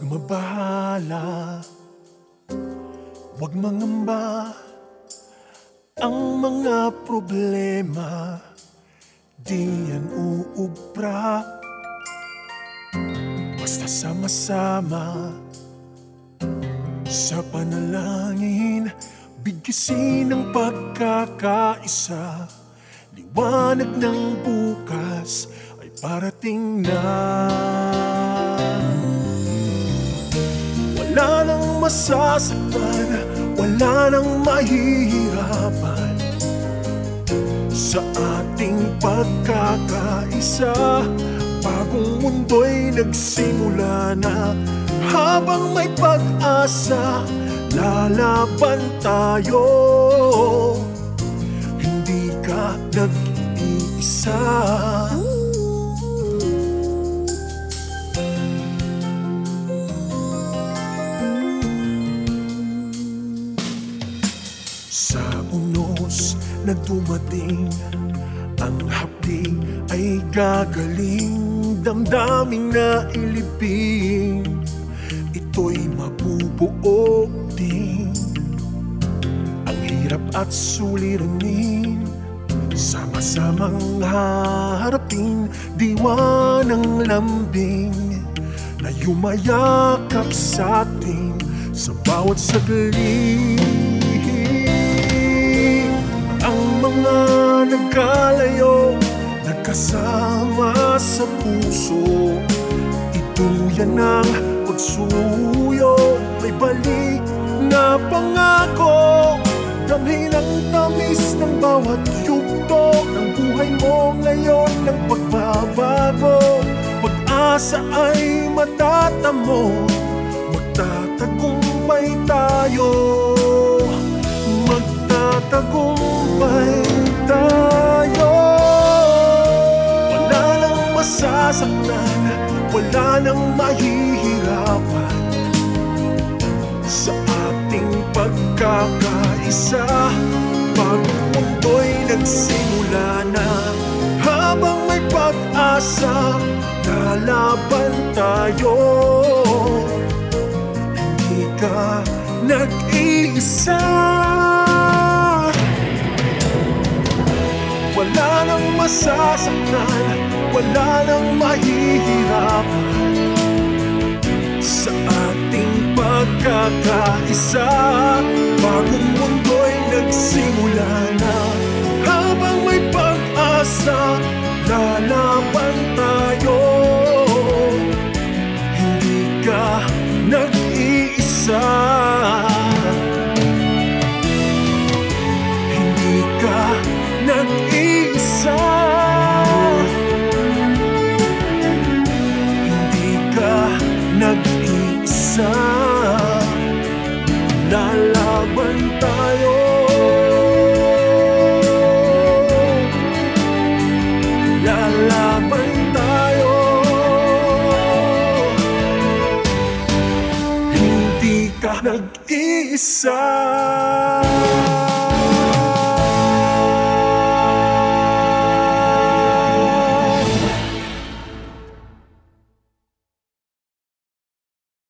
mabahala, huwag mangamba. Ang mga problema di yan uubra. Basta sama-sama sa panalangin, bigkisin ang pagkakaisa. Liwanag ng bukas ay parating na. Wala nang masasaktan, wala nang mahihirapan sa ating pagkakaisa. Bagong mundo'y nagsimula na. Habang may pag-asa, lalaban tayo. Hindi ka nag-iisa. Sa unos na dumating, ang hapdi ay gagaling. Damdaming na ilibing, ito'y mabubuo din. Ang hirap at suliranin, sama-samang harapin. Diwa ng lambing na yumayakap sa atin sa bawat saglit. Ang mga nagkalayo, nagkasama sa puso, ituyan ang pagsuyo. May balik na pangako, damhin ang tamis ng bawat yugto ng buhay mo ngayon ng pagbabago. Pag-asa ay matatamo, magtatagumpay tayo. Magtatagumpay tayo. Wala nang masasaktan, wala nang mahihirapan sa ating pagkakaisa. Pag mundo'y nagsimula na, habang may pag-asa, lalaban tayo. Hindi ka nag-iisa. Wala nang masasaktan, wala nang mahihirapan sa ating pagkakaisa. Bagong mundo'y nagsimula na. Habang may pag-asa, lalaban tayo. Hindi ka nag-iisa. Hindi ka nag-iisa. Hindi ka nag-iisa. Lalaban tayo. Lalaban tayo. Hindi ka nag-iisa.